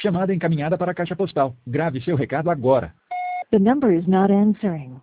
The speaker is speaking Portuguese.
Chamada encaminhada para a caixa postal. Grave seu recado agora. The number is not answering.